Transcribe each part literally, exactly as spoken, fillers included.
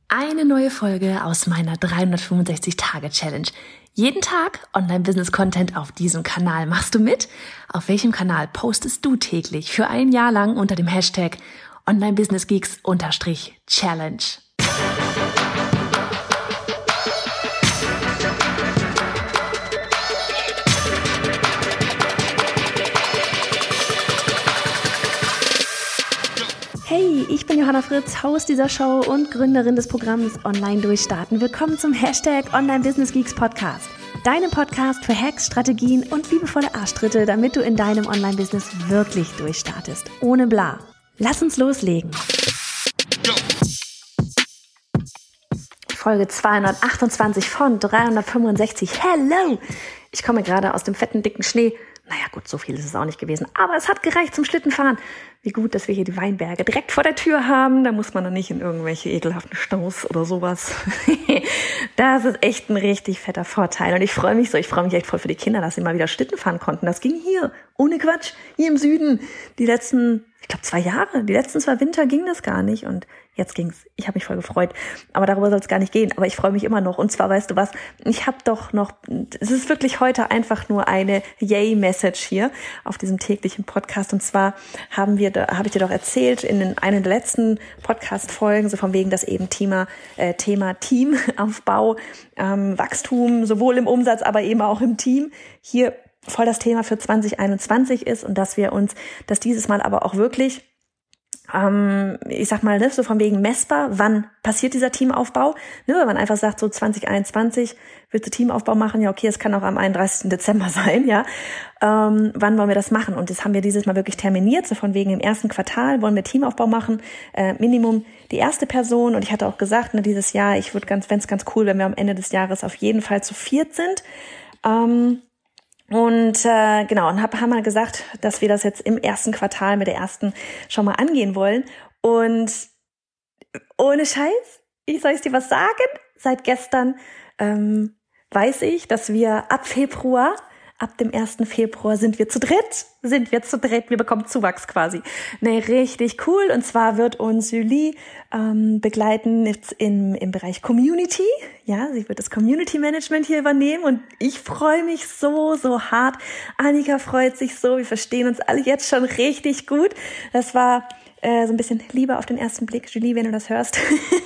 Eine neue Folge aus meiner dreihundertfünfundsechzig-Tage-Challenge. Jeden Tag Online-Business-Content auf diesem Kanal. Machst du mit? Auf welchem Kanal postest du täglich für ein Jahr lang unter dem Hashtag Online-Business-Geeks-Challenge? Hey, ich bin Johanna Fritz, Host dieser Show und Gründerin des Programms Online Durchstarten. Willkommen zum Hashtag Online Business Geeks Podcast. Deinem Podcast für Hacks, Strategien und liebevolle Arschtritte, damit du in deinem Online-Business wirklich durchstartest. Ohne bla. Lass uns loslegen. Folge zweihundertachtundzwanzig von dreihundertfünfundsechzig. Hello! Ich komme gerade aus dem fetten, dicken Schnee. Naja gut, so viel ist es auch nicht gewesen, aber es hat gereicht zum Schlittenfahren. Wie gut, dass wir hier die Weinberge direkt vor der Tür haben, da muss man dann nicht in irgendwelche ekelhaften Staus oder sowas. Das ist echt ein richtig fetter Vorteil und ich freue mich so, ich freue mich echt voll für die Kinder, dass sie mal wieder Schlitten fahren konnten. Das ging hier, ohne Quatsch, hier im Süden. Die letzten, ich glaube zwei Jahre, die letzten zwei Winter ging das gar nicht und jetzt ging's. Ich habe mich voll gefreut, aber darüber soll es gar nicht gehen. Aber ich freue mich immer noch. Und zwar, weißt du was, ich habe doch noch, es ist wirklich heute einfach nur eine Yay-Message hier auf diesem täglichen Podcast. Und zwar haben wir, habe ich dir doch erzählt in den, einer der letzten Podcast-Folgen, so von wegen, dass eben Thema, äh, Thema Teamaufbau, ähm, Wachstum, sowohl im Umsatz, aber eben auch im Team hier voll das Thema für zwanzig einundzwanzig ist und dass wir uns, dass dieses Mal aber auch wirklich Ähm, ich sag mal, ne, so von wegen messbar, wann passiert dieser Teamaufbau, ne, wenn man einfach sagt, so zwanzig einundzwanzig willst du Teamaufbau machen, ja okay, es kann auch am einunddreißigsten Dezember sein, ja, ähm, wann wollen wir das machen? Und das haben wir dieses Mal wirklich terminiert, so von wegen im ersten Quartal wollen wir Teamaufbau machen, äh, Minimum die erste Person und ich hatte auch gesagt, ne, dieses Jahr, ich würde ganz, fände es ganz cool, wenn wir am Ende des Jahres auf jeden Fall zu viert sind, ähm, Und äh, genau, und hab, haben wir gesagt, dass wir das jetzt im ersten Quartal mit der ersten schon mal angehen wollen. Und ohne Scheiß, ich soll ich dir was sagen? Seit gestern ähm, weiß ich, dass wir ab Februar, ab dem ersten Februar sind wir zu dritt, sind wir zu dritt, wir bekommen Zuwachs quasi. Ne, richtig cool. Und zwar wird uns Julie ähm, begleiten jetzt im, im Bereich Community. Ja, sie wird das Community Management hier übernehmen und ich freue mich so, so hart. Annika freut sich so, wir verstehen uns alle jetzt schon richtig gut. Das war äh, so ein bisschen Liebe auf den ersten Blick, Julie, wenn du das hörst.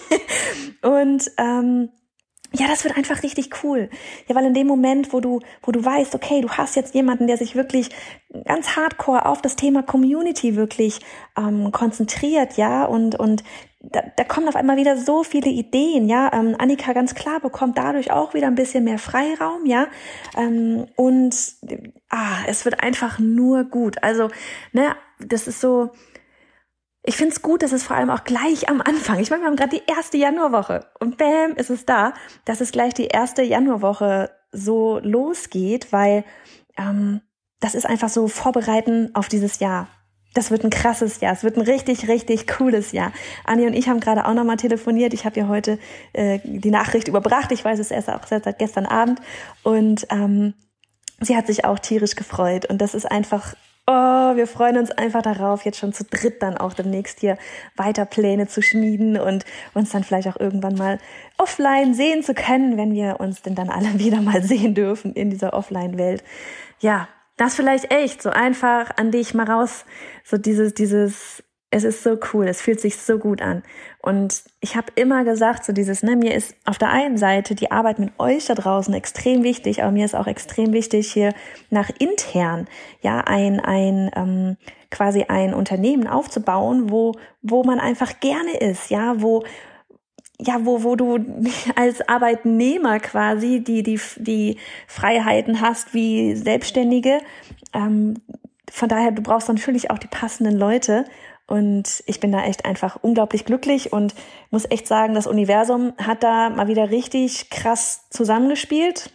und ähm, ja, das wird einfach richtig cool. Ja, weil in dem Moment, wo du, wo du weißt, okay, du hast jetzt jemanden, der sich wirklich ganz hardcore auf das Thema Community wirklich ähm, konzentriert, ja, und und da, da kommen auf einmal wieder so viele Ideen, ja. Ähm, Annika ganz klar bekommt dadurch auch wieder ein bisschen mehr Freiraum, ja. Ähm, und ah, es wird einfach nur gut. Also, ne, das ist so. Ich finde es gut, dass es vor allem auch gleich am Anfang, ich meine, wir haben gerade die erste Januarwoche und bam, ist es da, dass es gleich die erste Januarwoche so losgeht, weil ähm, das ist einfach so Vorbereiten auf dieses Jahr. Das wird ein krasses Jahr, es wird ein richtig, richtig cooles Jahr. Anni und ich haben gerade auch nochmal telefoniert, ich habe ihr heute äh, die Nachricht überbracht, ich weiß es erst auch seit gestern Abend und ähm, sie hat sich auch tierisch gefreut und das ist einfach... Oh, wir freuen uns einfach darauf, jetzt schon zu dritt dann auch demnächst hier weiter Pläne zu schmieden und uns dann vielleicht auch irgendwann mal offline sehen zu können, wenn wir uns denn dann alle wieder mal sehen dürfen in dieser Offline-Welt. Ja, das vielleicht echt so einfach an dich mal raus, so dieses, dieses, es ist so cool, es fühlt sich so gut an. Und ich habe immer gesagt, so dieses, ne, mir ist auf der einen Seite die Arbeit mit euch da draußen extrem wichtig, aber mir ist auch extrem wichtig, hier nach intern, ja, ein, ein, ähm, quasi ein Unternehmen aufzubauen, wo, wo man einfach gerne ist, ja, wo, ja, wo, wo du als Arbeitnehmer quasi die, die, die Freiheiten hast wie Selbstständige. Ähm, von daher, du brauchst natürlich auch die passenden Leute. Und ich bin da echt einfach unglaublich glücklich und muss echt sagen, das Universum hat da mal wieder richtig krass zusammengespielt.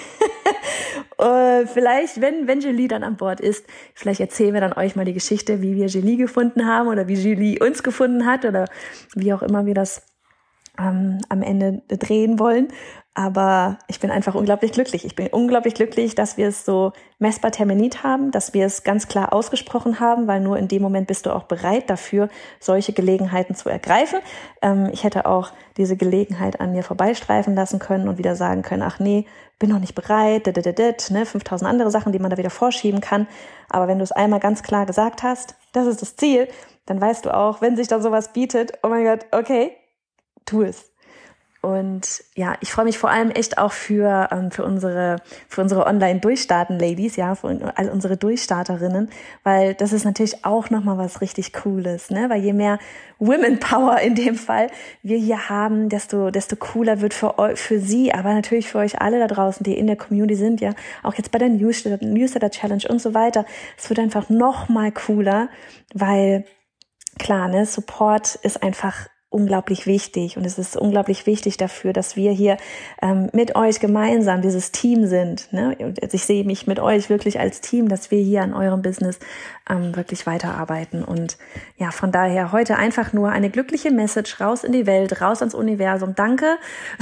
uh, vielleicht, wenn, wenn Julie dann an Bord ist, vielleicht erzählen wir dann euch mal die Geschichte, wie wir Julie gefunden haben oder wie Julie uns gefunden hat oder wie auch immer wir das ähm, am Ende drehen wollen. Aber ich bin einfach unglaublich glücklich. Ich bin unglaublich glücklich, dass wir es so messbar terminiert haben, dass wir es ganz klar ausgesprochen haben, weil nur in dem Moment bist du auch bereit dafür, solche Gelegenheiten zu ergreifen. Ähm, ich hätte auch diese Gelegenheit an mir vorbeistreifen lassen können und wieder sagen können, ach nee, bin noch nicht bereit, ne, fünftausend andere Sachen, die man da wieder vorschieben kann. Aber wenn du es einmal ganz klar gesagt hast, das ist das Ziel, dann weißt du auch, wenn sich da sowas bietet, oh mein Gott, okay, tu es. Und ja, ich freue mich vor allem echt auch für ähm, für unsere für unsere Online-Durchstarten-Ladies, ja, für all unsere Durchstarterinnen, weil das ist natürlich auch nochmal was richtig Cooles, ne? Weil je mehr Women Power in dem Fall wir hier haben, desto desto cooler wird für euch, für sie, aber natürlich für euch alle da draußen, die in der Community sind, ja, auch jetzt bei der Newsletter, Newsletter Challenge und so weiter. Es wird einfach nochmal cooler, weil klar, ne, Support ist einfach unglaublich wichtig und es ist unglaublich wichtig dafür, dass wir hier ähm, mit euch gemeinsam dieses Team sind. Ne? Und ich sehe mich mit euch wirklich als Team, dass wir hier an eurem Business ähm, wirklich weiterarbeiten. Und ja, von daher heute einfach nur eine glückliche Message raus in die Welt, raus ans Universum. Danke.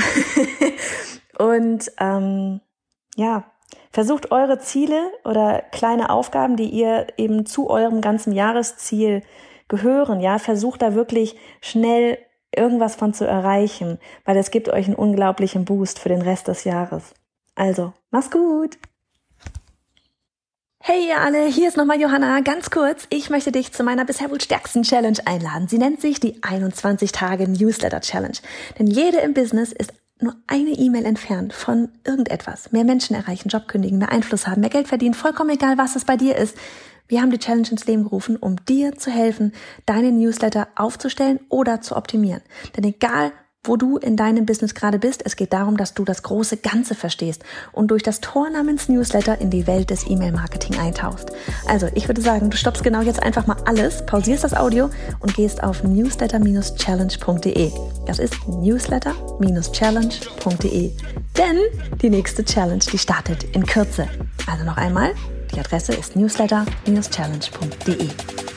Und ähm, ja, versucht eure Ziele oder kleine Aufgaben, die ihr eben zu eurem ganzen Jahresziel gehören, ja, versucht da wirklich schnell irgendwas von zu erreichen, weil es gibt euch einen unglaublichen Boost für den Rest des Jahres. Also, mach's gut! Hey ihr alle, hier ist nochmal Johanna, ganz kurz, ich möchte dich zu meiner bisher wohl stärksten Challenge einladen. Sie nennt sich die einundzwanzig Tage Newsletter Challenge. Denn jede im Business ist nur eine E-Mail entfernt von irgendetwas. Mehr Menschen erreichen, Job kündigen, mehr Einfluss haben, mehr Geld verdienen, vollkommen egal, was es bei dir ist. Wir haben die Challenge ins Leben gerufen, um dir zu helfen, deine Newsletter aufzustellen oder zu optimieren. Denn egal, wo du in deinem Business gerade bist, es geht darum, dass du das große Ganze verstehst und durch das Tor namens Newsletter in die Welt des E-Mail-Marketing eintauchst. Also, ich würde sagen, du stoppst genau jetzt einfach mal alles, pausierst das Audio und gehst auf newsletter Bindestrich challenge Punkt de. Das ist newsletter Bindestrich challenge Punkt de. Denn die nächste Challenge, die startet in Kürze. Also noch einmal, die Adresse ist newsletter Bindestrich challenge Punkt de.